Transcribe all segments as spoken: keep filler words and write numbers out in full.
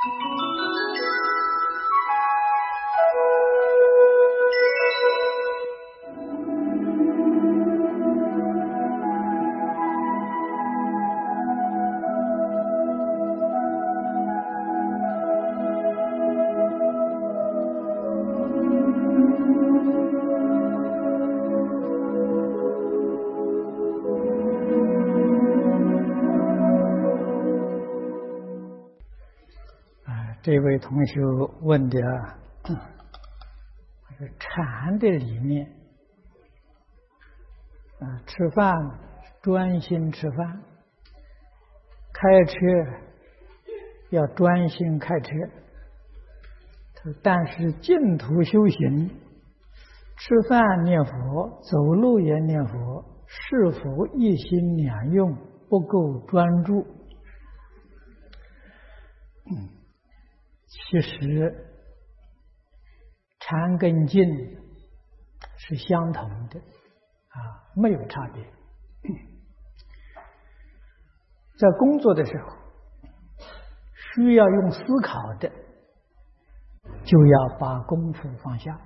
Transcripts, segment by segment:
这位同学问的这个禅的理念啊，吃饭专心吃饭，开车要专心开车。但是净土修行，吃饭念佛，走路也念佛，是否一心两用，不够专注？嗯。其实禅跟静是相同的啊，没有差别。在工作的时候，需要用思考的，就要把功夫放下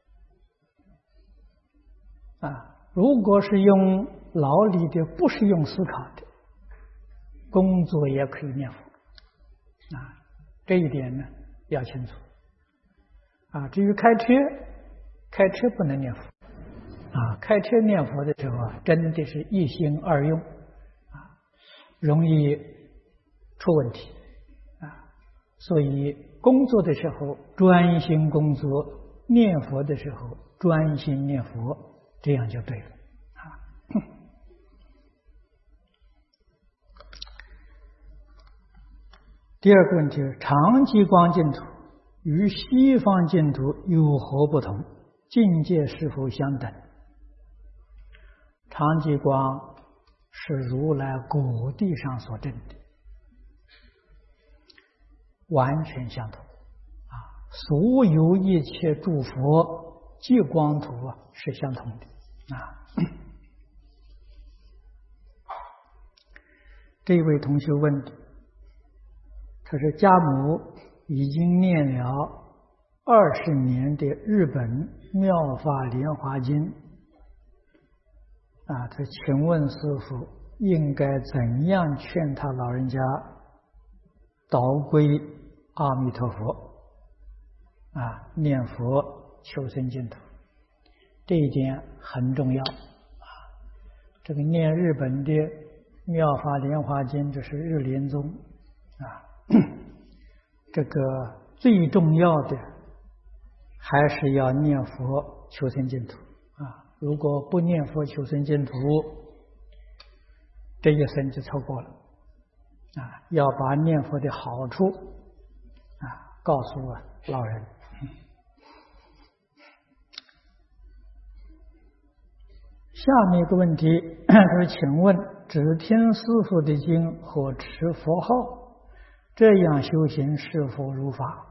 啊。如果是用脑里的，不是用思考的，工作也可以念佛啊。这一点呢要清楚啊。至于开车，开车不能念佛啊。开车念佛的时候啊，真的是一心二用啊，容易出问题啊。所以工作的时候专心工作，念佛的时候专心念佛，这样就对了啊。第二个问题是，长极光净土与西方净土有何不同？境界是否相等？长极光是如来果地上所证的，完全相同啊！所有一切诸佛极光图啊是相同的啊。这位同学问的，他说家母已经念了二十年的日本妙法莲华经啊，他请问师父应该怎样劝他老人家导归阿弥陀佛啊，念佛求生净土？这一点很重要啊。这个念日本的妙法莲华经，这是日莲宗啊。这个最重要的还是要念佛求生净土啊！如果不念佛求生净土，这一生就错过了啊！要把念佛的好处啊告诉老人。下面一个问题就是，请问只听师父的经和持佛号，这样修行是否如法？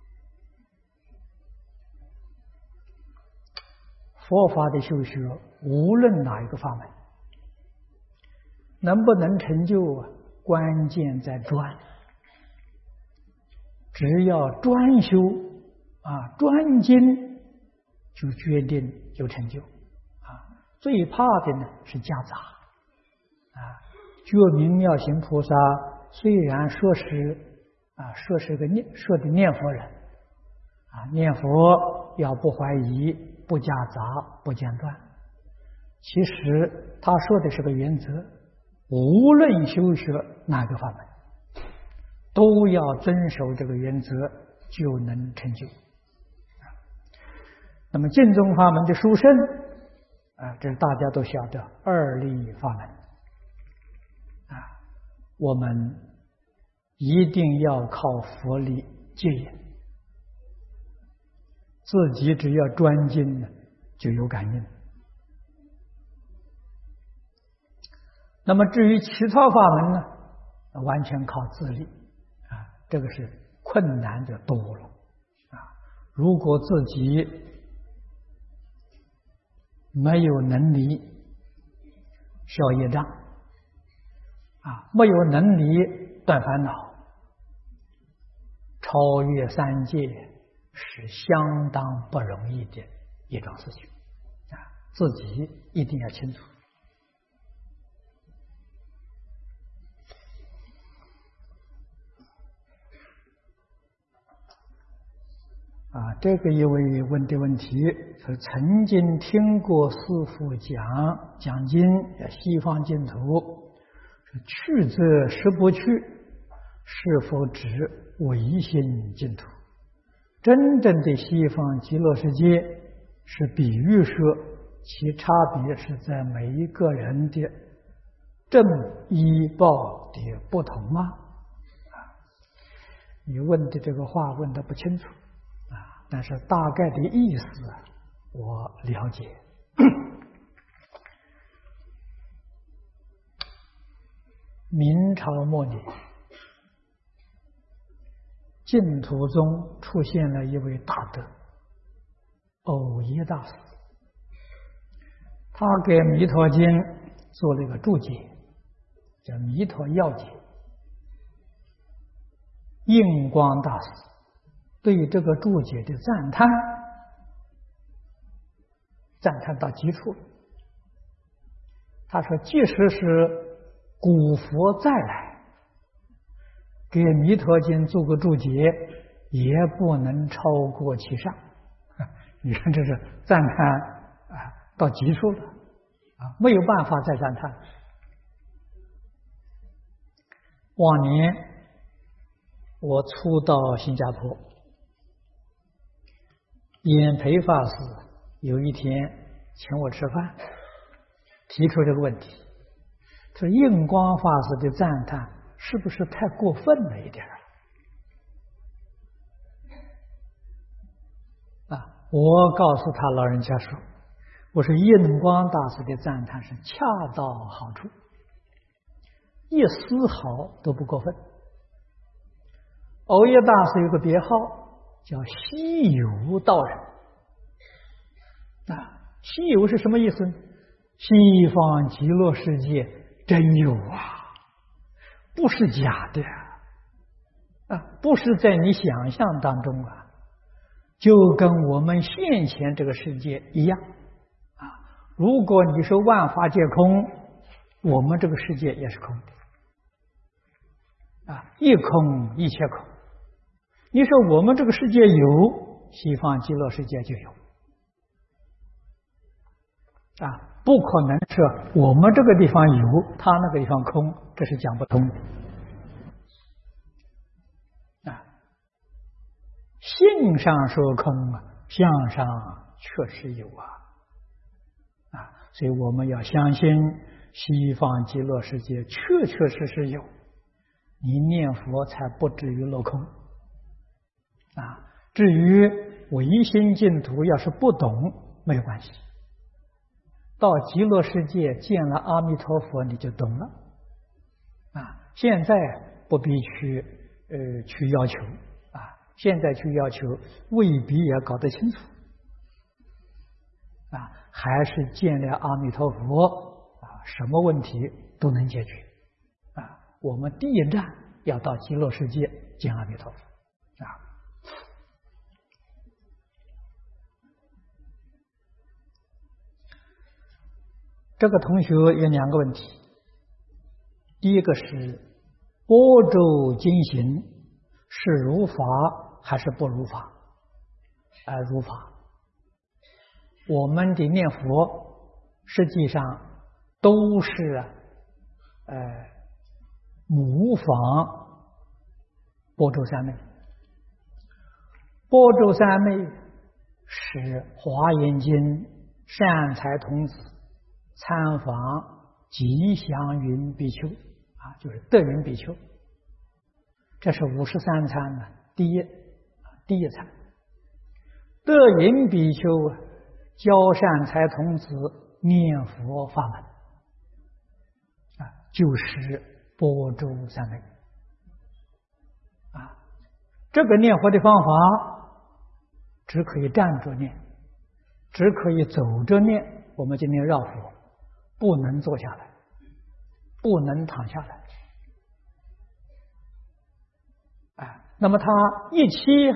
佛法的修学，无论哪一个法门，能不能成就啊？关键在专。只要专修啊，专精，就决定有成就啊。最怕的呢是夹杂啊。觉明妙行菩萨虽然说是啊，说是个念说的念佛人啊，念佛要不怀疑，不夹杂，不间断。其实他说的是个原则，无论修学哪个法门，都要遵守这个原则，就能成就。那么净宗法门的殊胜啊，这是大家都晓得二力法门啊，我们一定要靠佛力接引，自己只要专精呢，就有感应。那么至于其他法门呢，完全靠自力啊，这个是困难的多了啊。如果自己没有能力消业障啊，没有能力断烦恼，超超越三界是相当不容易的一桩事情啊，自己一定要清楚。啊，这个一位问的问题是曾经听过师父讲讲经，西方净土去则实不去，是否指唯心净土？真正的西方极乐世界是比喻说，其差别是在每一个人的正依报的不同吗？啊，你问的这个话问得不清楚。但是大概的意思我了解。明朝末年，净土中出现了一位大德藕益大师，他给《弥陀经》做了一个注解，叫《弥陀要解》。印光大师对这个注解的赞叹，赞叹到极处。他说：“即使是古佛再来，给《弥陀经》做个注解，也不能超过其上。”你看，这是赞叹啊，到极处了啊，没有办法再赞叹。往年我初到新加坡。演培法师有一天请我吃饭，提出这个问题，他说：“印光法师的赞叹是不是太过分了一点？”啊，我告诉他老人家说：“我说印光大师的赞叹是恰到好处，一丝毫都不过分。藕益大师有个别号。”叫西游道人啊，西游是什么意思呢？西方极乐世界真有啊，不是假的啊，不是在你想象当中啊，就跟我们现前这个世界一样啊。如果你说万法皆空，我们这个世界也是空啊，一空一切空。你说我们这个世界有，西方极乐世界就有啊，不可能是我们这个地方有，他那个地方空，这是讲不通的啊。性上说空啊，相上确实有啊啊，所以我们要相信西方极乐世界确确实实有，你念佛才不至于落空。啊，至于唯心净土，要是不懂没有关系，到极乐世界见了阿弥陀佛，你就懂了。啊，现在不必去呃去要求啊，现在去要求未必也搞得清楚。啊，还是见了阿弥陀佛啊，什么问题都能解决。啊，我们第一站要到极乐世界见阿弥陀佛。啊。这个同学有两个问题，第一个是般舟经行是如法还是不如法？啊，如法。我们的念佛实际上都是呃模仿般舟三昧。般舟三昧是华严经善财童子参访吉祥云比丘啊，就是德云比丘，这是五十三参的第一第一参。德云比丘教善财童子念佛法门啊，就是般舟三昧啊。这个念佛的方法只可以站着念，只可以走着念。我们今天绕佛，不能坐下来，不能躺下来。啊，那那么他一期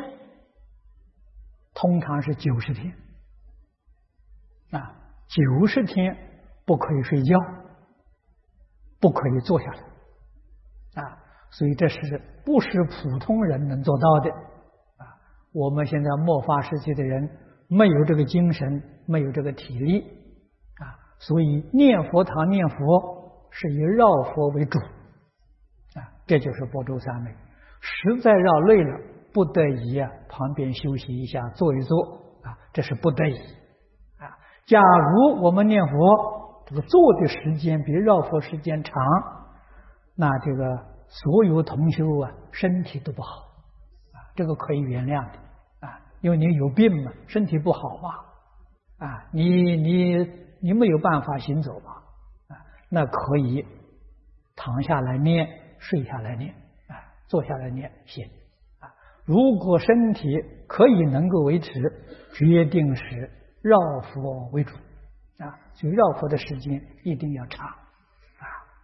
通常是九十天啊，九十天不可以睡觉，不可以坐下来啊，所以这是不是普通人能做到的啊？我们现在末法时期的人没有这个精神，没有这个体力啊，所以念佛堂念佛是以绕佛为主啊，这就是般舟三昧。实在绕累了，不得已啊，旁边休息一下，坐一坐啊，这是不得已啊。假如我们念佛，这个坐的时间比绕佛时间长，那这个所有同修啊，身体都不好啊，这个可以原谅的啊，因为你有病嘛，身体不好嘛啊，你你你没有办法行走嘛啊，那可以躺下来念，睡下来念。坐下来念行啊！如果身体可以能够维持，决定是绕佛为主啊，所以绕佛的时间一定要长啊。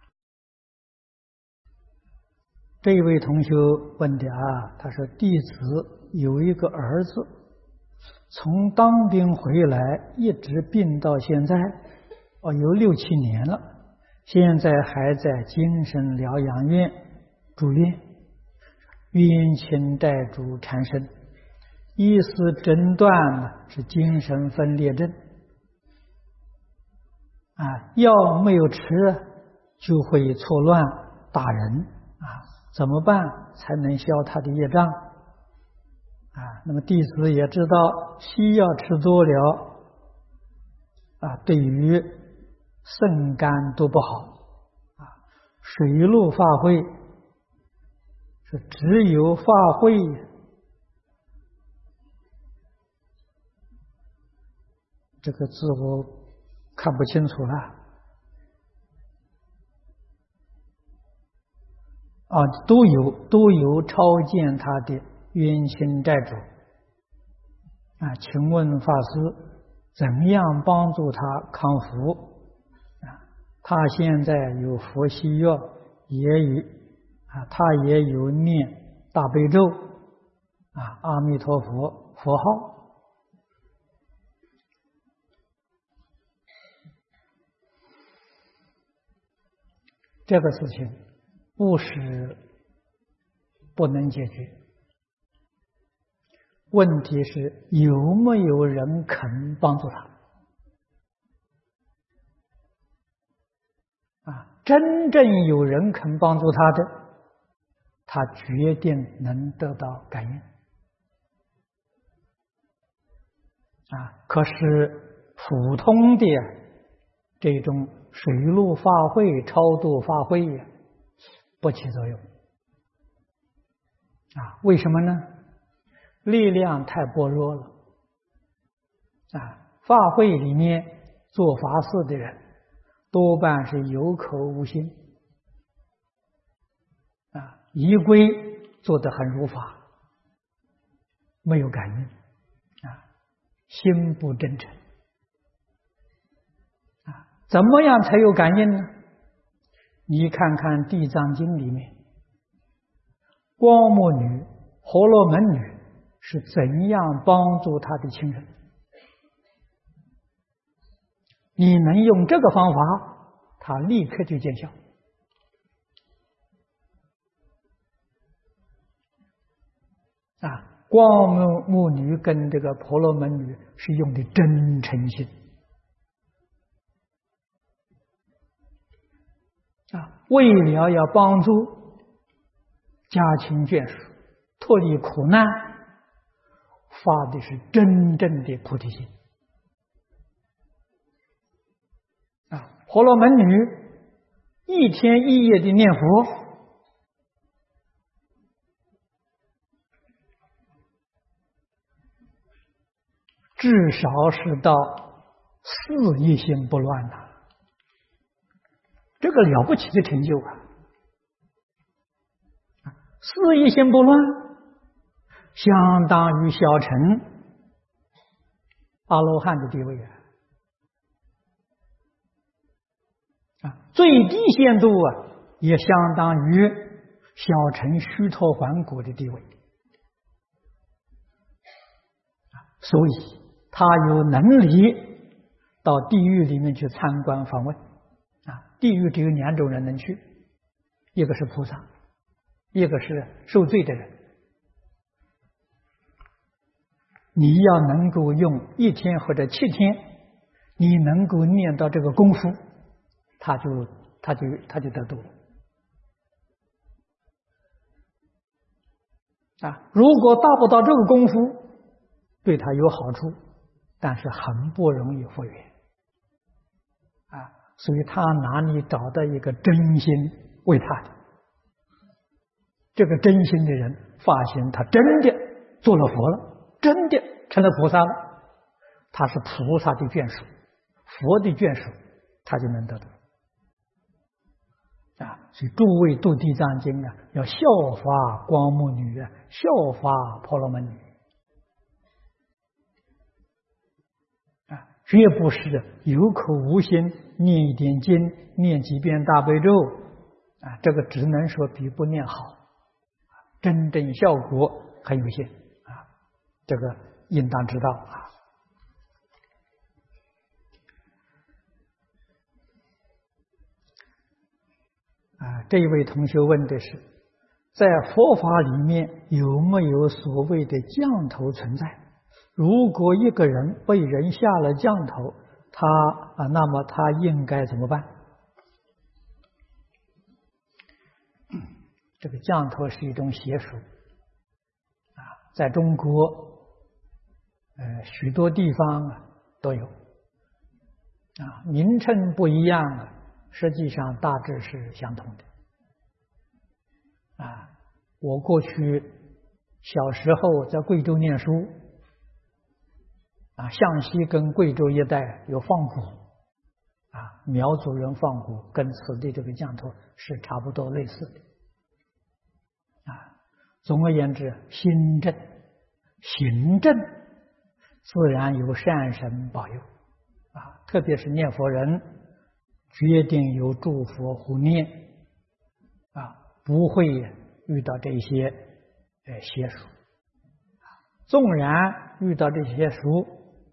这一位同学问的啊，他说弟子有一个儿子，从当兵回来一直病到现在，哦，有六七年了，现在还在精神疗养院住院。冤亲债主缠身，医师诊断呢是精神分裂症啊，药没有吃就会错乱打人啊，怎么办才能消他的业障啊？那么弟子也知道西药吃多了啊，对于肾肝都不好啊，水陆法会。是只有法会，这个字我看不清楚了。啊，都有都有超荐他的冤亲债主啊，请问法师怎样帮助他康复啊？他现在有佛西药，也有。啊，他也有念大悲咒啊，阿弥陀佛佛号。这个事情不是不能解决，问题是有没有人肯帮助他啊？真正有人肯帮助他的，他决定能得到感应啊！可是普通的这种水陆法会、超度法会呀，不起作用啊！为什么呢？力量太薄弱了啊！法会里面做法事的人多半是有口无心啊。仪规做得很如法，没有感应啊，心不真诚啊，怎么样才有感应呢？你看看《地藏经》里面，光目女、婆罗门女是怎样帮助她的亲人。你能用这个方法，她立刻就见效。啊，光目目女跟这个婆罗门女是用的真诚心啊，为了要帮助家亲眷属脱离苦难，发的是真正的菩提心啊。婆罗门女一天一夜的念佛，至少是到四一心不乱呐，这个了不起的成就啊！四一心不乱，相当于小乘阿罗汉的地位啊！啊，最低限度啊，也相当于小乘须陀洹果的地位所以他有能力到地狱里面去参观访问。啊，地狱只有两种人能去，一个是菩萨，一个是受罪的人。你要能够用一天或者七天，你能够念到这个功夫，他就他就他就得度了。啊，如果达不到这个功夫，对他有好处，但是很不容易复原。啊，所以他哪里找到一个真心为他的？这个真心的人发现他真的做了佛了，真的成了菩萨了，他是菩萨的眷属，佛的眷属，他就能得到。啊，所以诸位读地藏经啊，要效法光目女啊，效法婆罗门女啊，绝不是有口无心念一点经，念几遍大悲咒啊，这个只能说比不念好，真正效果很有限啊，这个应当知道啊。啊，这一位同学问的是，在佛法里面有没有所谓的降头存在？如果一个人被人下了降头，他啊，那么他应该怎么办？这个降头是一种邪术啊，在中国，呃，许多地方啊都有啊，名称不一样啊。实际上大致是相同的啊！我过去小时候在贵州念书啊，向西跟贵州一带有放蛊啊，苗族人放蛊跟此地这个降头是差不多类似的啊。总而言之，心正行正自然有善神保佑啊，特别是念佛人。决定有诸佛护念啊，不会遇到这些呃邪术。纵然遇到这些邪术，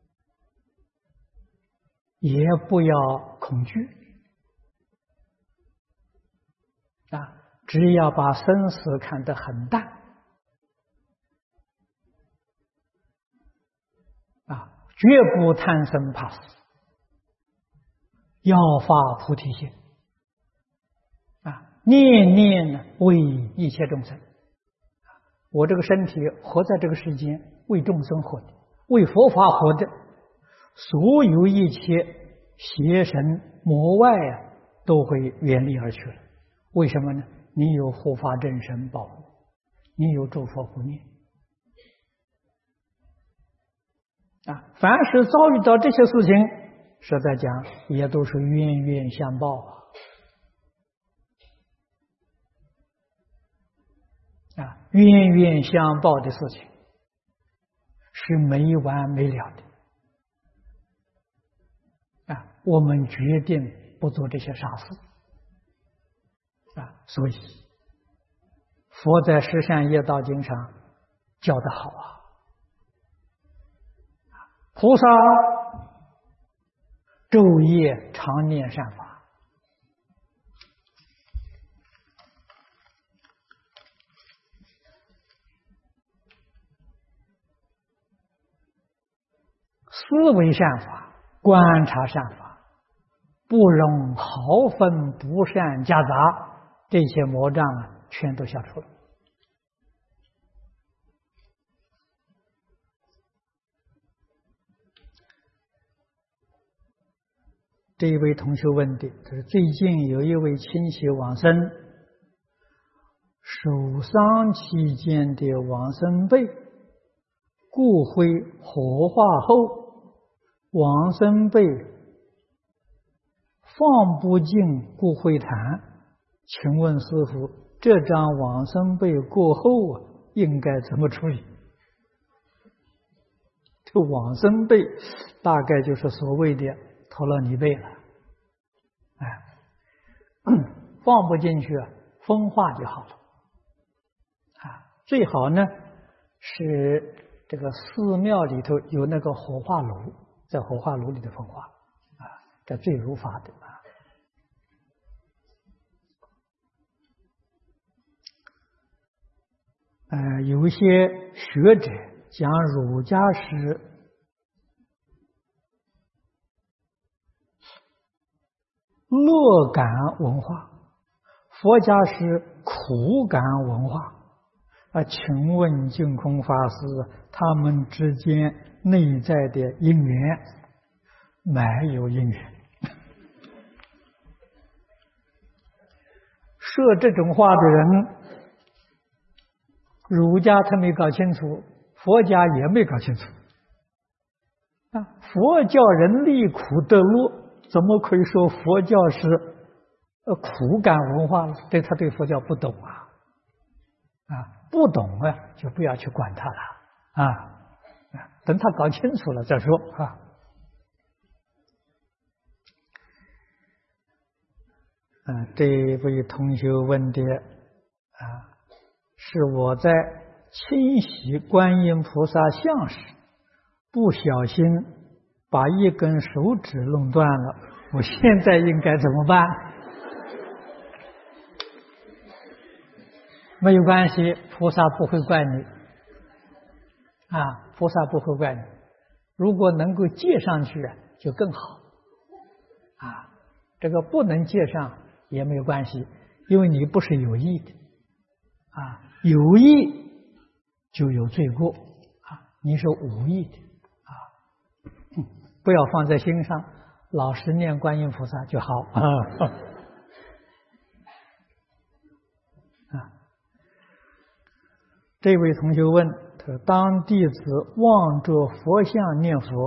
也不要恐惧啊，只要把生死看得很淡啊，绝不贪生怕死。要发菩提心啊，念念为一切众生。我这个身体活在这个世间，为众生活的，为佛法活的，所有一切邪神魔外啊，都会远离而去了。为什么呢？你有护法真神保护，你有诸佛护念啊。凡是遭遇到这些事情，实在讲，也都是冤冤相报啊！啊，冤冤相报的事情是没完没了的啊！我们决定不做这些傻事啊！所以，佛在《十善业道经》上教得好啊，菩萨昼夜常念善法，思维善法，观察善法，不容毫分不善夹杂，这些魔障啊，全都消除了。这一位同学问的，他说最近有一位亲戚往生，守丧期间的往生被骨灰火化后，往生被放不进骨灰坛，请问师父，这张往生被过后啊，应该怎么处理？这往生被大概就是所谓的陀罗尼被了，哎，放不进去啊，风化就好了，啊，最好呢是这个寺庙里头有那个火化炉，在火化炉里头焚化啊，这最如法的啊。呃，有一些学者讲儒家是乐感文化，佛家是苦感文化啊。请问净空法师，他们之间内在的因缘没有因缘？说这种话的人，儒家他没搞清楚，佛家也没搞清楚啊。佛教人离苦得乐，怎么可以说佛教是呃苦感文化呢？对，他对佛教不懂啊，啊，不懂啊，就不要去管他了啊，等他搞清楚了再说啊。啊，这位同学问的啊。是我在清洗观音菩萨像时，不小心把一根手指弄断了，我现在应该怎么办？没有关系，菩萨不会怪你啊，菩萨不会怪你。如果能够接上去就更好啊，这个不能接上也没有关系，因为你不是有意的啊。有意就有罪过啊！你是无意的啊，不要放在心上，老实念观音菩萨就好啊。啊，这位同学问他说：“当弟子望着佛像念佛，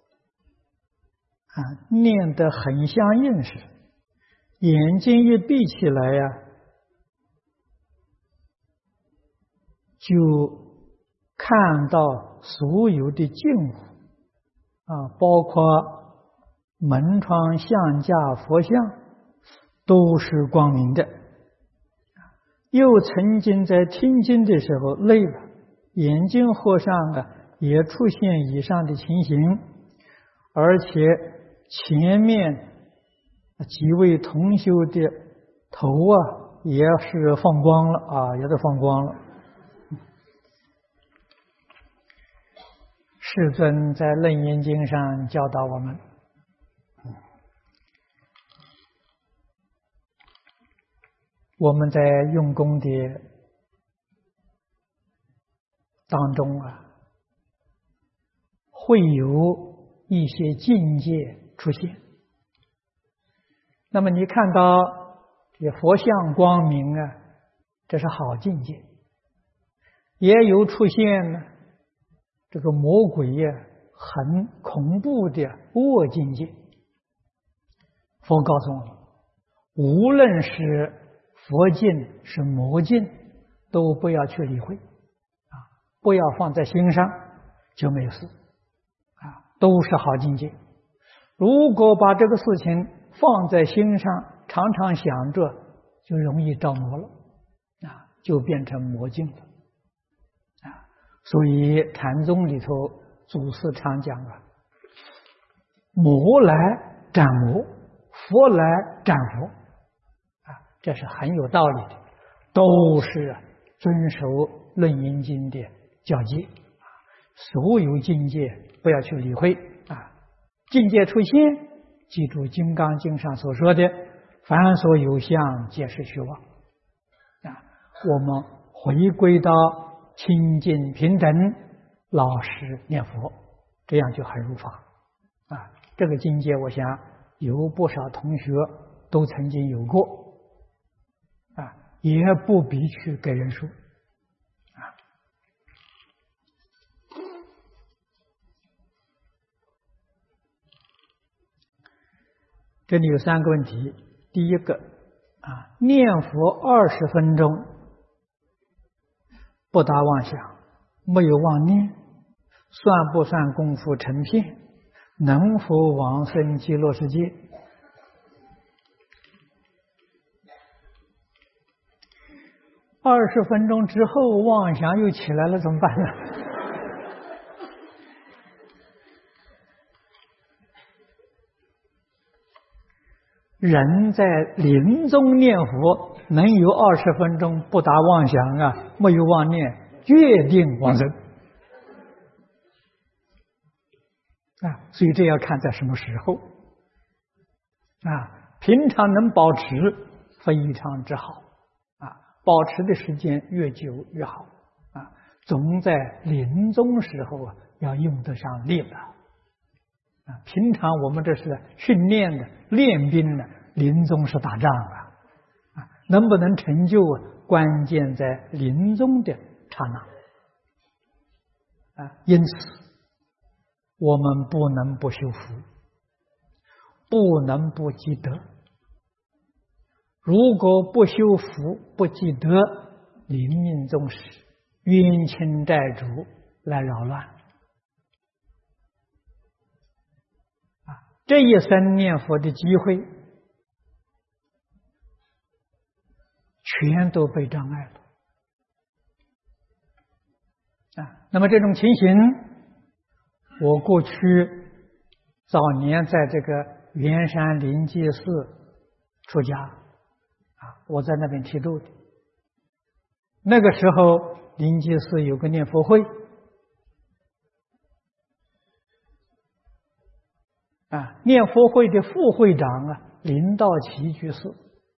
啊，念得很相应时，眼睛一闭起来呀。”就看到所有的净物啊，包括门窗、像架、佛像，都是光明的。又曾经在听经的时候累了，眼睛合上啊，也出现以上的情形，而且前面几位同修的头啊，也是放光了啊，也是放光了。世尊在《楞严经》上教导我们，我们在用功的当中啊，会有一些境界出现。那么你看到这佛像光明啊，这是好境界，也有出现呢。这个魔鬼呀、啊，很恐怖的恶境界。佛告诉我们，无论是佛境是魔境，都不要去理会啊，不要放在心上，就没有事啊，都是好境界。如果把这个事情放在心上，常常想着，就容易着魔了啊，就变成魔境了。所以禅宗里头祖师常讲啊，魔来斩魔，佛来斩佛啊，这是很有道理的，都是遵守《楞严经》的教诫啊。所有境界不要去理会啊，境界出现，记住《金刚经》上所说的“凡所有相，皆是虚妄”啊。我们回归到清净平等，老实念佛，这样就很如法啊。这个境界，我想有不少同学都曾经有过啊，也不必去给人说啊。这里有三个问题，第一个啊，念佛二十分钟。不打妄想，没有妄念，算不算功夫成片？能否往生极乐世界？二十分钟之后妄想又起来了，怎么办呢？ 人在临终念佛能有二十分钟不打妄想啊，没有妄念，决定往生啊。所以这要看在什么时候啊。平常能保持非常之好啊，保持的时间越久越好啊。总在临终时候啊，要用得上力了啊。平常我们这是训练的、练兵的，临终是打仗啊啊，能不能成就啊？关键在临终的刹那啊。因此，我们不能不修福，不能不积德。如果不修福、不积德，临命终时，冤亲债主来扰乱啊，这一生念佛的机会全都被障碍了啊。那么这种情形，我过去早年在这个圆山灵济寺出家啊，我在那边剃度的。那个时候灵济寺有个念佛会啊，念佛会的副会长啊，林道奇居士，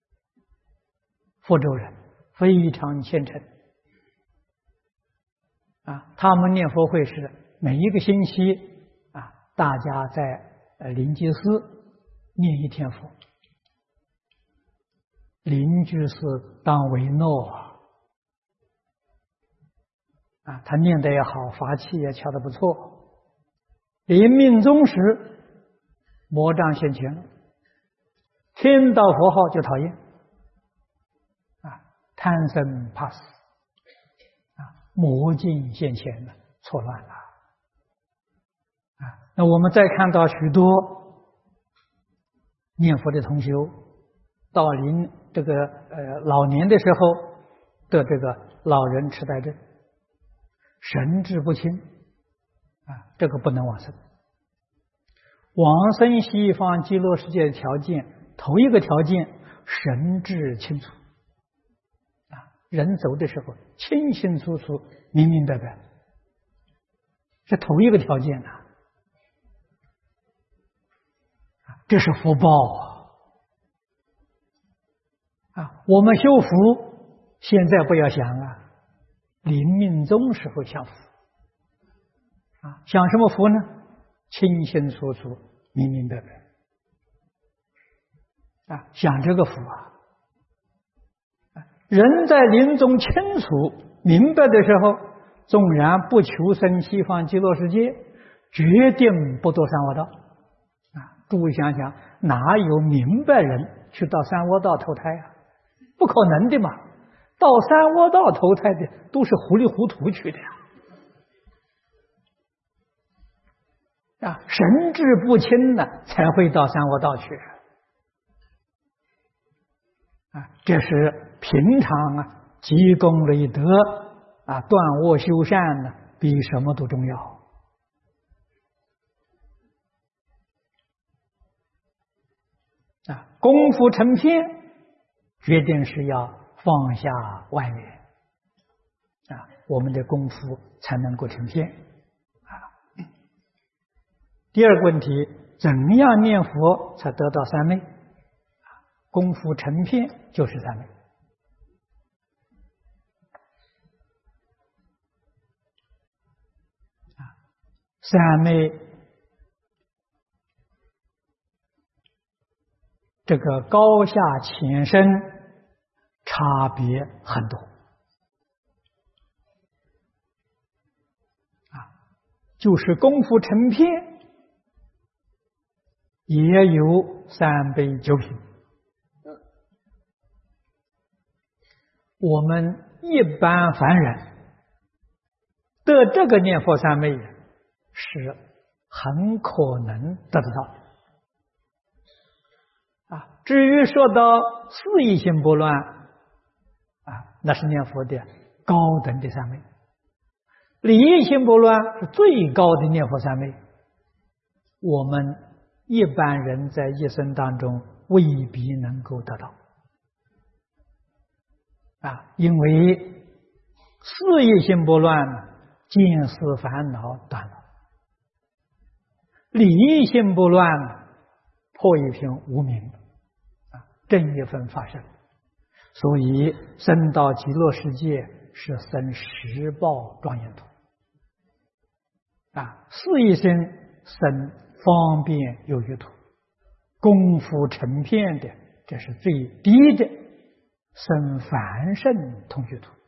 福州人，非常虔诚啊。他们念佛会是每一个星期啊，大家在呃灵济寺念一天佛，林居士当为诺啊，他念得也好，法器也敲得不错。临命终时，魔障现前了，听到佛号就讨厌啊，贪生怕死啊，魔境现前了，错乱了啊。那我们再看到许多念佛的同修，到临这个呃老年的时候得这个老人痴呆症，神志不清啊，这个不能往生。往生西方极乐世界的条件，头一个条件神志清楚啊，人走的时候清清楚楚、明明白白，这头一个条件呐、啊，这是福报啊！啊，我们修福，现在不要想啊，临命终时候享福啊，享什么福呢？清清楚楚、明明白白啊，享这个福啊！人在临终清楚明白的时候，纵然不求生西方极乐世界，决定不堕三恶道啊！诸位想想，哪有明白人去到三恶道投胎啊？不可能的嘛！到三恶道投胎的都是糊里糊涂去的呀！啊，神志不清呢，才会到三恶道去啊！这是平常啊，积功累德啊，断恶修善呢，比什么都重要啊！功夫成片，决定是要放下外缘啊，我们的功夫才能够成片啊。第二个问题，怎样念佛才得到三昧？功夫成片就是三昧啊。三昧这个高下浅深差别很多啊，就是功夫成片也有三杯九品。我们一般凡人得这个念佛三昧是很可能得得到啊。至于说到四意心不乱啊，那是念佛的高等的三昧。理意心不乱是最高的念佛三昧。我们一般人在一生当中未必能够得到啊，因为事业心不乱，见思烦恼断了；理义心不乱，破一片无明啊，正一分发生。所以生到极乐世界是生十报庄严土啊，事业心生方便有余土，功夫成片的，这是最低的，生凡圣同居土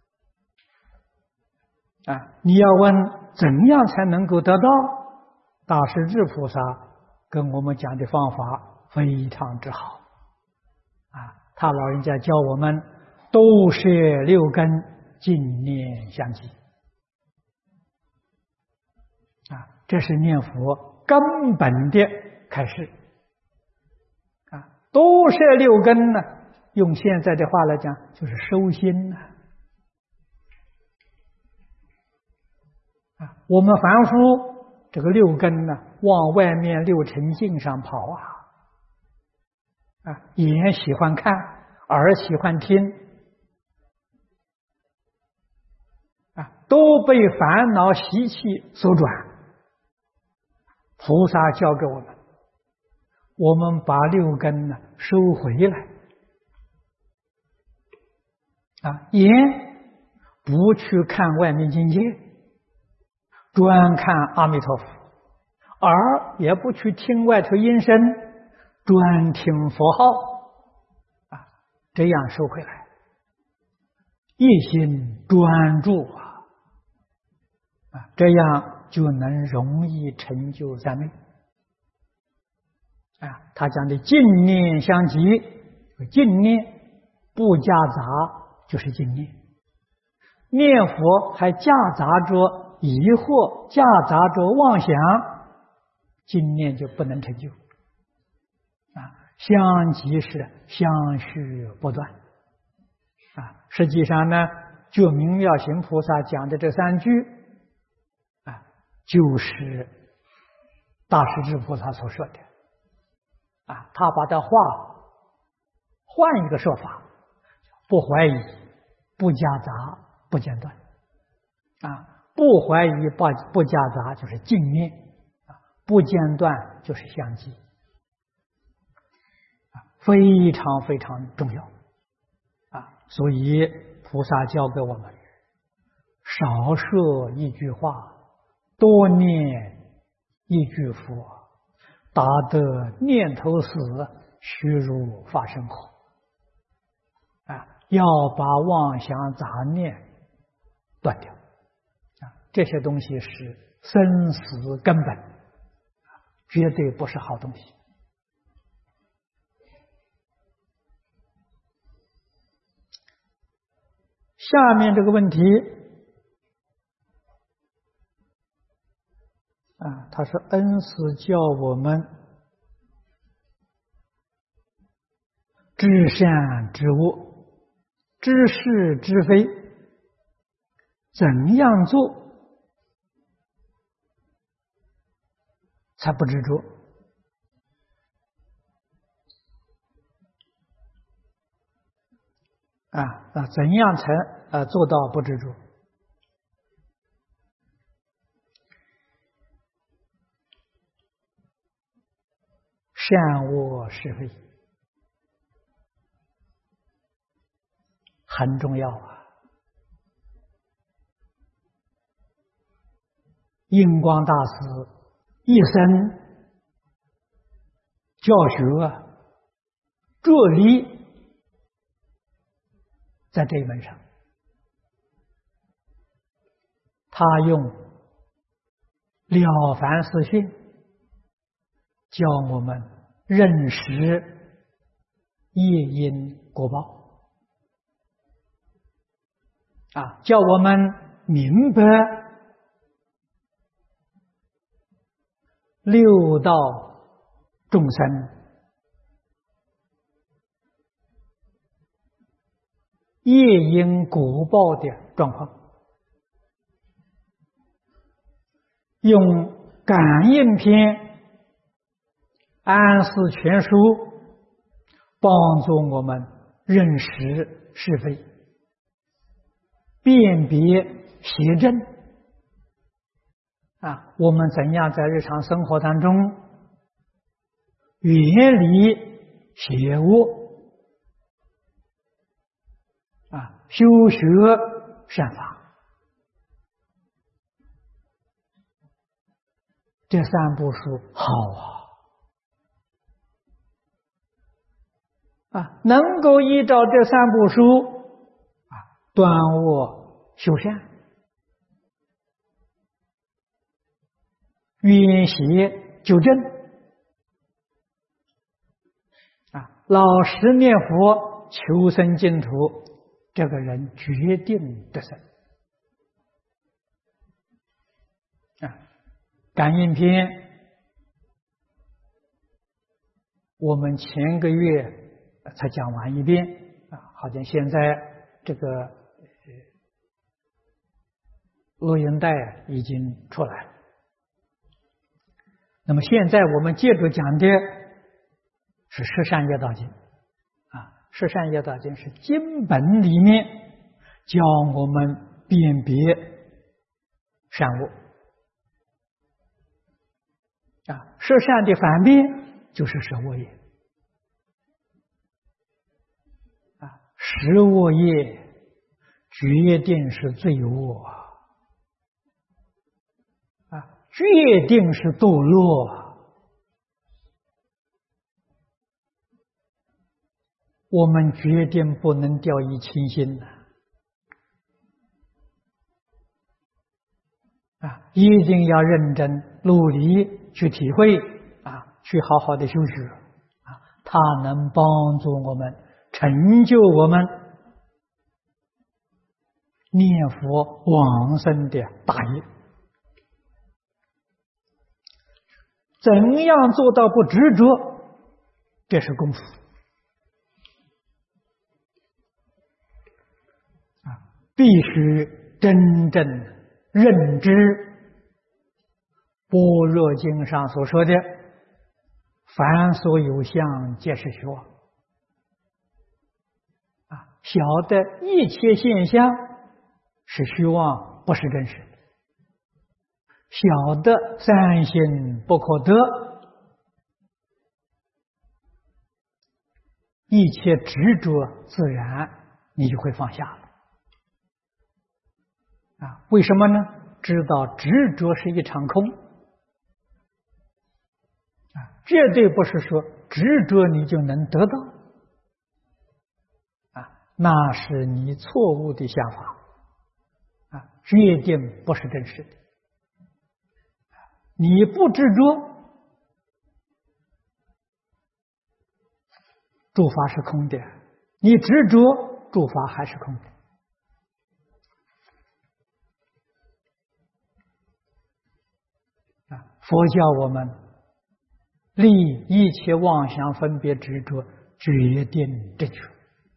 啊。你要问怎样才能够得到？大势至菩萨跟我们讲的方法非常之好啊，他老人家教我们都摄六根，净念相继啊，这是念佛根本的开示啊。都摄六根呢，用现在的话来讲，就是收心呐啊。我们凡夫这个六根呢，往外面六尘境上跑啊啊，眼喜欢看，耳喜欢听啊，都被烦恼习气所转。菩萨教给我们，我们把六根呢收回来啊，眼不去看外面境界，专看阿弥陀佛；耳也不去听外头音声，专听佛号啊，这样收回来，一心专注啊啊，这样就能容易成就三昧啊。他讲的净念相继，净念不夹杂就是净念，念佛还夹杂着疑惑，夹杂着妄想，净念就不能成就啊。相继是相续不断啊。实际上呢，就明妙行菩萨讲的这三句啊，就是大势至菩萨所说的啊。他把这话换一个说法，不怀疑，不夹杂，不间断啊。不怀疑，不不夹杂就是净念啊，不间断就是相继啊，非常非常重要啊。所以菩萨教给我们，少说一句话，多念一句佛，达得念头死，虚如法身火啊。要把妄想杂念断掉啊，这些东西是生死根本，绝对不是好东西。下面这个问题啊，他说恩师教我们知善知恶，知是知非，怎样做才不执着？啊啊，怎样才呃做到不执着？善恶是非很重要啊。印光大师一生教学着力在这一门上，他用了凡四训教我们认识业因果报啊，叫我们明白六道众生业因果报的状况，用感应篇、安世全书帮助我们认识是非，辨别邪正。啊，我们怎样在日常生活当中远离邪恶，啊，修学善法。这三部书好啊！啊，能够依照这三部书啊，断恶修善，远邪纠正，啊，老实念佛求生净土，这个人决定得生。啊，感应篇我们前个月才讲完一遍啊，好像现在这个录音带已经出来了。那么现在我们接着讲的是《十善业道经》啊，《十善业道经》是经本里面教我们辨别善恶啊，十善的反面就是十恶业啊，十恶业决定是罪恶啊，决定是堕落。我们决定不能掉以轻心啊，一定要认真努力去体会啊，去好好的修学啊，它能帮助我们成就我们念佛往生的大业。怎样做到不执着？这是功夫啊，必须真正认知般若经上所说的凡所有相皆是虚妄啊，晓得一切现象是虚妄，不是真实的，晓得三心不可得，一切执着自然你就会放下了啊！为什么呢？知道执着是一场空啊，绝对不是说执着你就能得到啊，那是你错误的想法啊，决定不是真实的。你不执着，诸法是空的；你执着，诸法还是空的。啊，佛教我们立一切妄想分别执着，决定正确。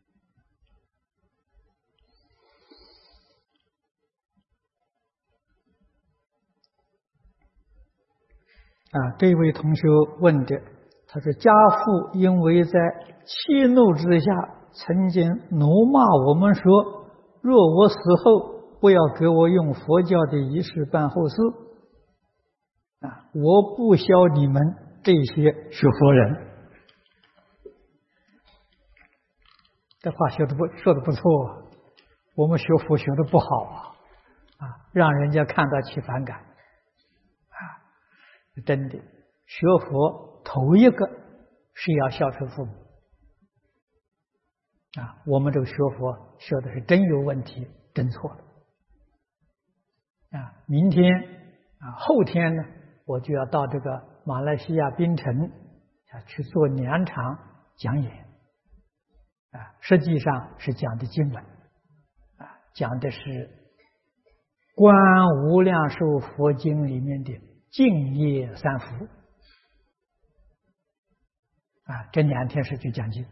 啊，这位同学问的，他说家父因为在气怒之下，曾经怒骂我们说，若我死后不要给我用佛教的仪式办后事啊，我不消你们这些学佛人。这话说的不说的不错，我们学佛学的不好啊，啊，让人家看到起反感。真的，学佛头一个是要孝顺父母啊！我们这个学佛学的是真有问题，真错了啊！明天啊，后天呢，我就要到这个马来西亚槟城啊去做两场讲演啊，实际上是讲的经文啊，讲的是《观无量寿佛经》里面的净业三福啊，这两天是去讲经。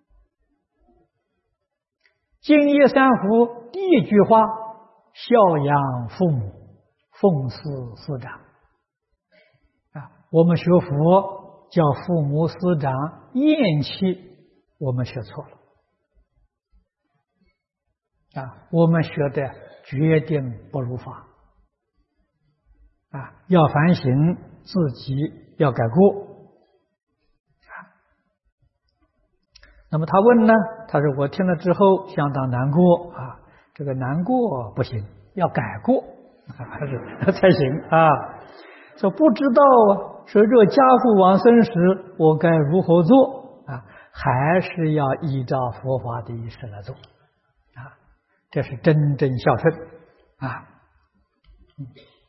净业三福第一句话：孝养父母，奉事师长啊。我们学佛叫父母师长厌弃我们学错了啊！我们学的决定不如法啊！要反省自己，要改过啊。那么他问呢？他说：“我听了之后相当难过啊，这个难过不行，要改过还是才行啊。”说不知道啊，说这家父往生时我该如何做啊？还是要依照佛法的意思来做啊，这是真正孝顺啊。嗯，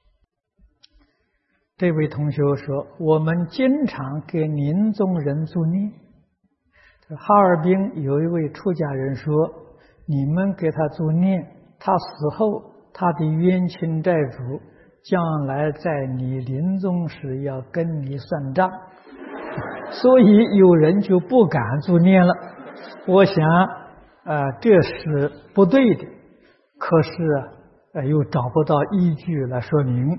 这位同学说，我们经常给临终人助念。哈尔滨有一位出家人说，你们给他助念，他死后他的冤亲债主将来在你临终时要跟你算账，所以有人就不敢助念了。我想呃这是不对的，可是呃又找不到依据来说明。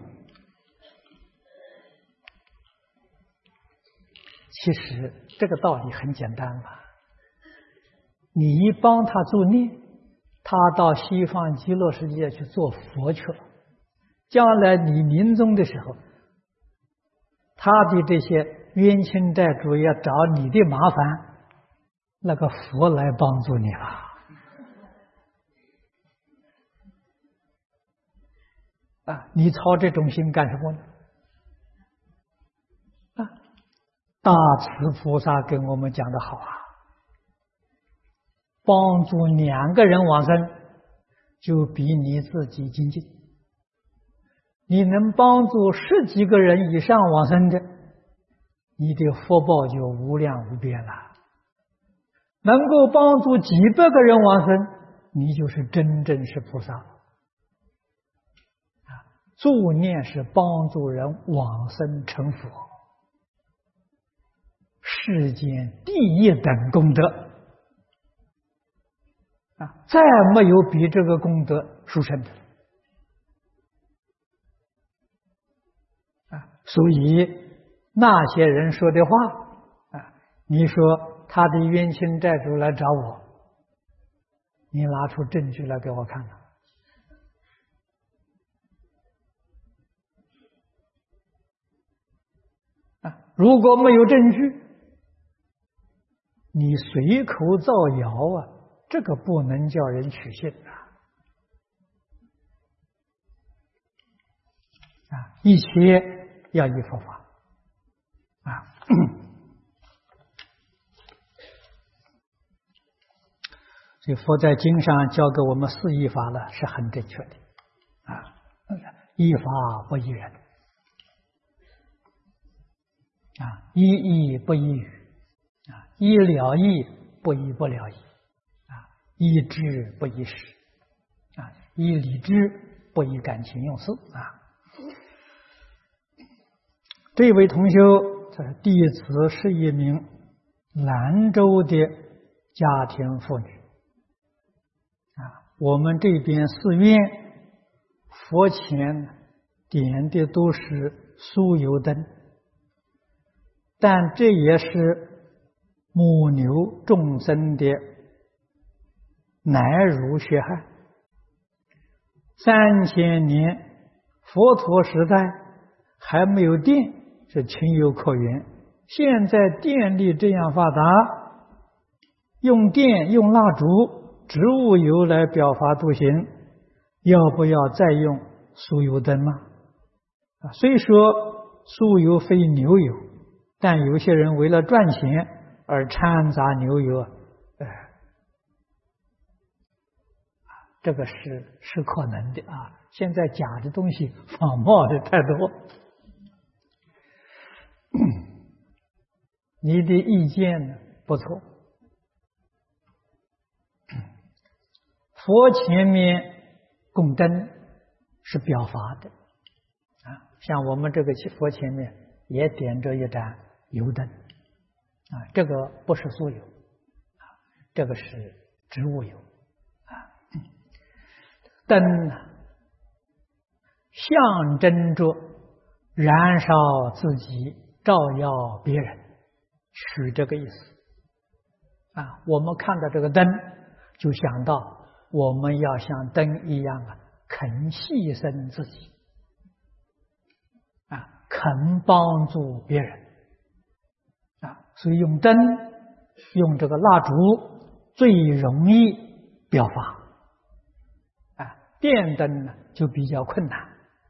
其实这个道理很简单嘛，你一帮他助念，他到西方极乐世界去做佛去了，将来你临终的时候，他的这些冤亲债主要找你的麻烦，那个佛来帮助你了啊！你操这种心干什么呢？啊，大慈菩萨跟我们讲的好啊，帮助两个人往生，就比你自己精进。你能帮助十几个人以上往生的，你的福报就无量无边了。能够帮助几百个人往生，你就是真正是菩萨。啊，助念是帮助人往生成佛，世间第一等功德啊，再没有比这个功德殊胜的。所以那些人说的话啊，你说他的冤亲债主来找我，你拿出证据来给我看看啊！如果没有证据，你随口造谣啊，这个不能叫人取信啊！啊，一切要依佛法啊。所以佛在经上教给我们四依法呢，是很正确的啊。依法不依人啊，依义不依语啊，依了义不依不了义啊，依智不依识啊，依理智不依感情用事啊。这位同修，他的弟子是一名兰州的家庭妇女啊。我们这边寺院佛前点的都是酥油灯，但这也是母牛众生的奶乳血汗。三千年佛陀时代还没有电，是情有可原。现在电力这样发达，用电用蜡烛植物油来表法度行，要不要再用酥油灯吗？啊，虽说酥油非牛油，但有些人为了赚钱而掺杂牛油啊，呃，这个是是可能的啊。现在假的东西仿冒的太多。你的意见呢不错，佛前面供灯是表法的啊，像我们这个佛前面也点着一盏油灯啊，这个不是酥油啊，这个是植物油啊。灯呢，象征着燃烧自己，照耀别人，取这个意思啊，我们看到这个灯，就想到我们要像灯一样啊，肯牺牲自己，啊，肯帮助别人，啊，所以用灯，用这个蜡烛最容易表发，啊，电灯呢就比较困难，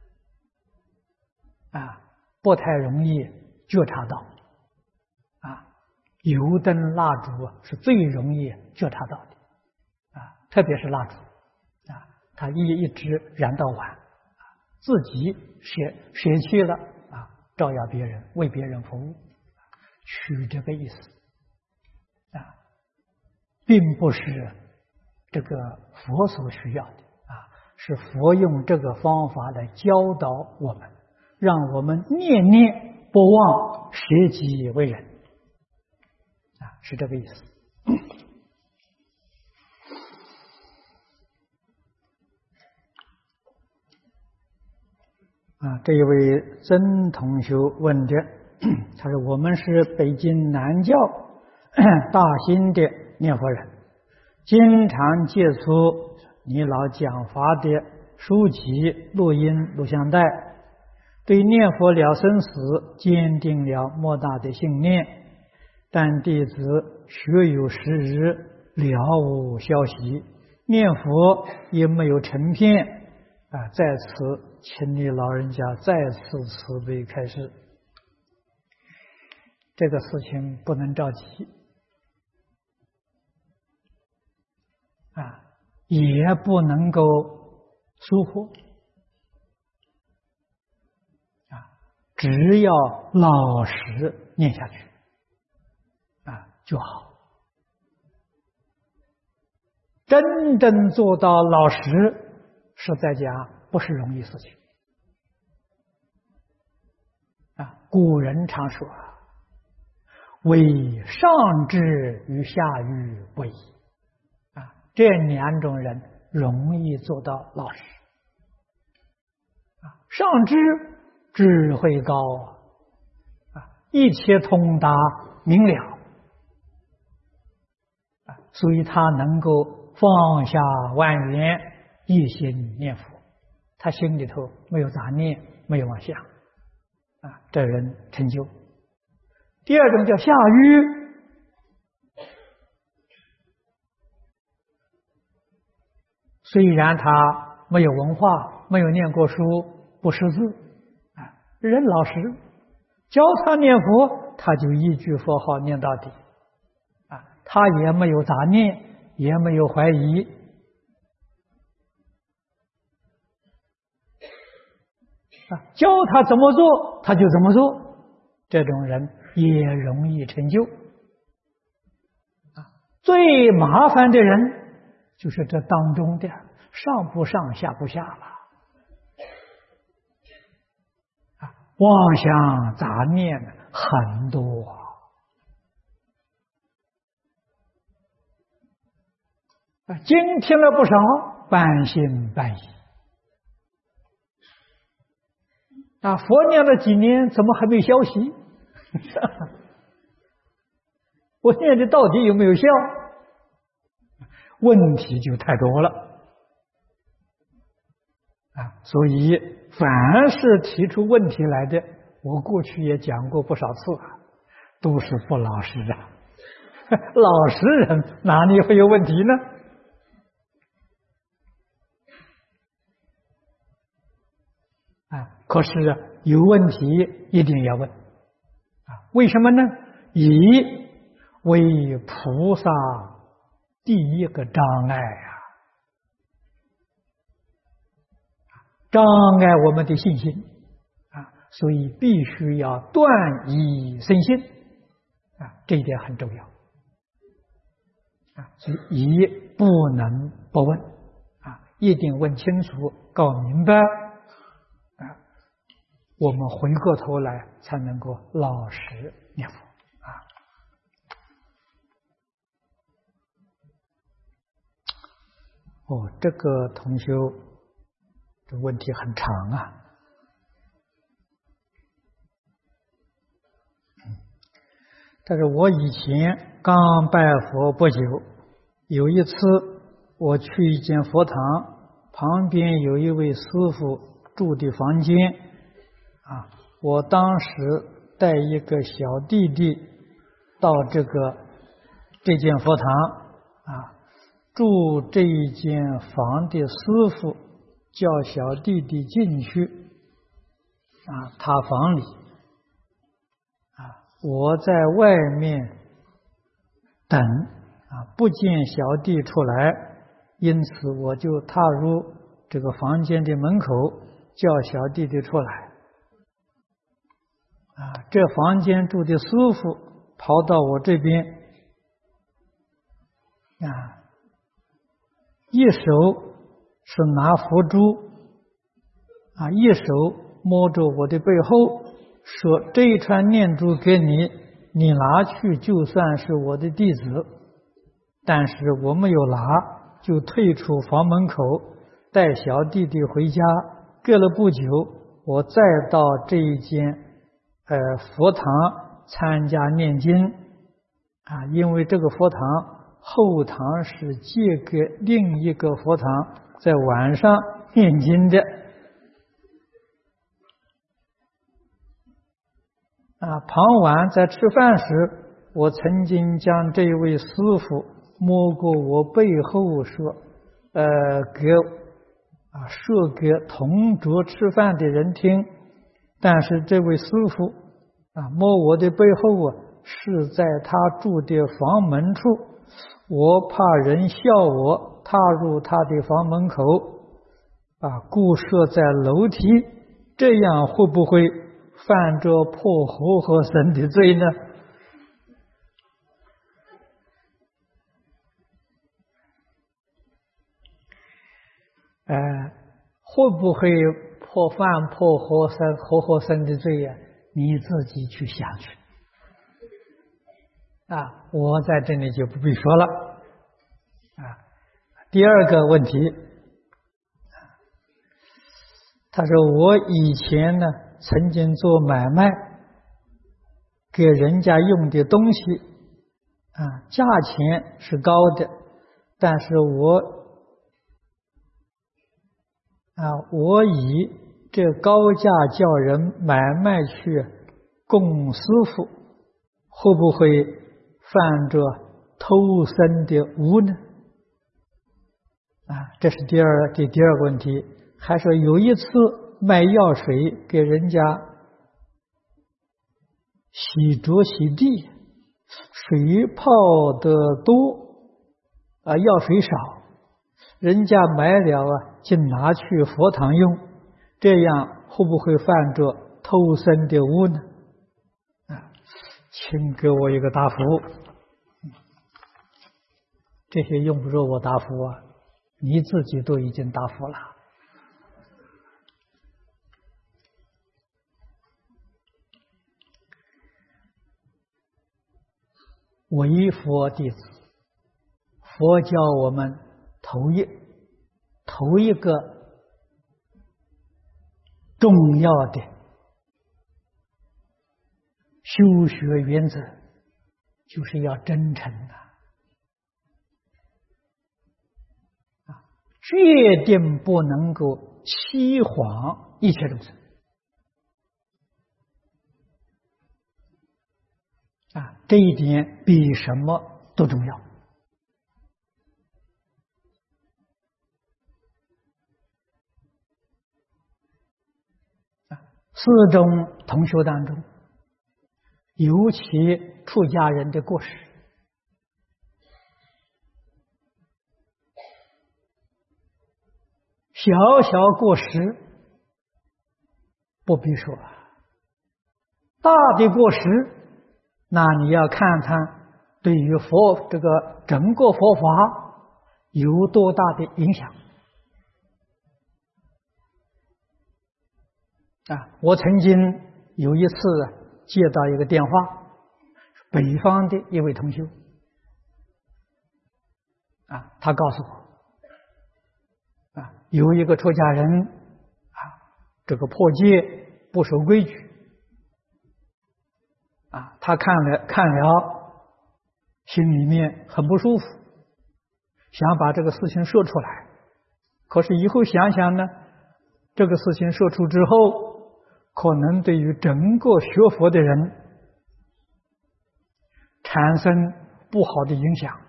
啊，不太容易觉察到，啊，油灯蜡烛是最容易觉察到的，啊，特别是蜡烛，啊，它一一直燃到晚，啊，自己舍舍弃了，啊，照耀别人，为别人服务，取这个意思，啊，并不是这个佛所需要的，啊，是佛用这个方法来教导我们，让我们念念不忘舍己为人，啊，是这个意思。啊，这一位曾同学问的，他说：“我们是北京南教大兴的念佛人，经常接触你老讲法的书籍、录音、录像带，对念佛了生死坚定了莫大的信念，但弟子学有时日，了无消息，念佛也没有成片。啊，在此，请你老人家再次慈悲开示。这个事情不能着急，啊，也不能够疏忽，啊，只要老实念下去，啊就好。真正做到老实，实在讲不是容易事情啊！古人常说：“为上智与下愚不移。”啊，这两种人容易做到老实啊。上智智慧高啊，一切通达明了啊，所以他能够放下万缘。一心念佛，他心里头没有杂念，没有妄想，啊，这人成就。第二种叫下愚，虽然他没有文化，没有念过书，不识字，啊，人老实，教他念佛，他就一句佛号念到底，啊，他也没有杂念，也没有怀疑。教他怎么做，他就怎么做，这种人也容易成就。啊，最麻烦的人就是这当中的上不上下不下了。啊，妄想杂念很多，啊，经听了不少，半信半疑。啊，佛念了几年，怎么还没消息？我念的到底有没有效？问题就太多了啊！所以，凡是提出问题来的，我过去也讲过不少次啊，都是不老实啊。老实人哪里会有问题呢？啊，可是啊，有问题一定要问啊！为什么呢？以为菩萨第一个障碍啊，障碍我们的信心啊，所以必须要断疑生信啊，这一点很重要啊！所以疑不能不问啊，一定问清楚，搞明白。我们回过头来才能够老实念佛啊！哦，这个同修这问题很长啊。 但是我以前刚拜佛不久，有一次我去一间佛堂，旁边有一位师父住的房间，啊，我当时带一个小弟弟到这个这间佛堂，啊，住这一间房的师父叫小弟弟进去，啊，他房里，啊，我在外面等，啊，不见小弟出来，因此我就踏入这个房间的门口，叫小弟弟出来。啊，这房间住的师父跑到我这边，啊，一手是拿佛珠，啊，一手摸着我的背后，说这一串念珠给你，你拿去就算是我的弟子。但是我没有拿，就退出房门口，带小弟弟回家。隔了不久，我再到这一间呃佛堂参加念经，啊，因为这个佛堂后堂是借给另一个佛堂，在晚上念经的。啊，傍晚在吃饭时，我曾经将这位师父摸过我背后说，呃，给啊说给同桌吃饭的人听，但是这位师父啊摸我的背后啊是在他住的房门处，我怕人笑我踏入他的房门口，啊，故设在楼梯，这样会不会犯着破和合神的罪呢？呃，会不会破犯破和神和合神的罪呀？你自己去想去。啊，我在这里就不必说了。啊，第二个问题，他说我以前呢曾经做买卖，给人家用的东西啊，价钱是高的，但是我啊，我以这高价叫人买卖去供师傅，会不会犯着偷生的污呢？啊，这是第二第第二个问题。还说有一次卖药水给人家洗濯洗地，水泡的多，啊，药水少，人家买了啊，就拿去佛堂用，这样会不会犯着偷生的污呢？啊，请给我一个答复。这些用不着我答复啊，你自己都已经答复了。为佛弟子，佛教我们头一头一个重要的修学原则，就是要真诚的啊，决定不能够欺谎一切众生啊，这一点比什么都重要。四种同修当中，尤其出家人的过失，小小过失不必说，大的过失，那你要看看对于佛这个整个佛法有多大的影响。啊，我曾经有一次接到一个电话，北方的一位同修，啊，他告诉我，啊，有一个出家人，啊，这个破戒不守规矩， 啊，他看了看了，心里面很不舒服，想把这个事情说出来，可是以后想想呢，这个事情说出之后，可能对于整个学佛的人产生不好的影响。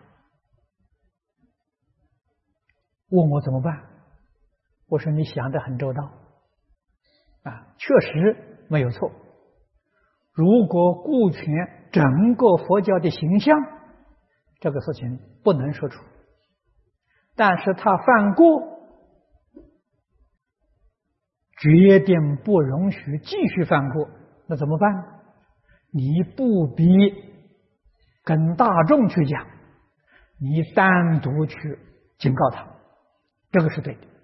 问我怎么办？我说你想得很周到啊，确实没有错。如果顾全整个佛教的形象，这个事情不能说出。但是他犯过，决定不容许继续犯过，那怎么办？你不必跟大众去讲，你单独去警告他，这个是对的。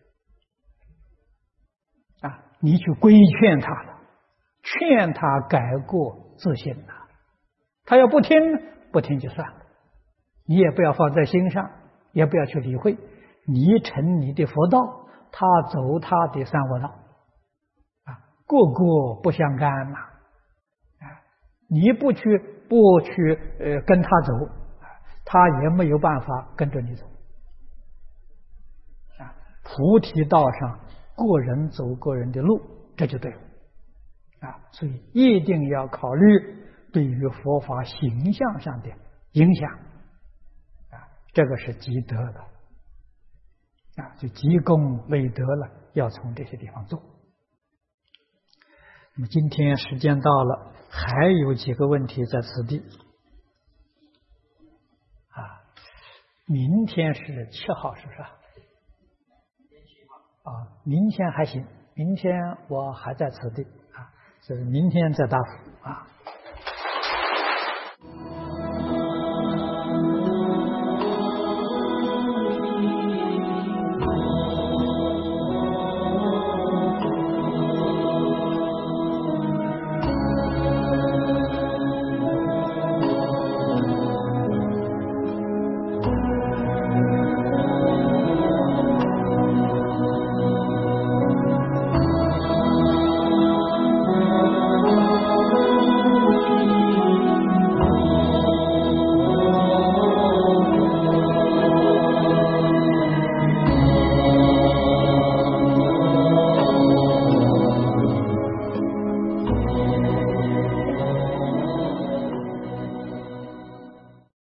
啊，你去规劝他了，劝他改过自新了。他要不听，不听就算了，你也不要放在心上，也不要去理会。你成你的佛道，他走他的三恶道，啊，个个不相干嘛。啊，你不去不去呃跟他走，他也没有办法跟着你走。啊，菩提道上个人走个人的路，这就对了。啊，所以一定要考虑对于佛法形象上的影响。啊，这个是积德的。啊，就积功累德了，要从这些地方做。那么今天时间到了，还有几个问题在此地。啊，明天是七号，是不是？啊，明天还行，明天我还在此地啊，就是明天再答复啊。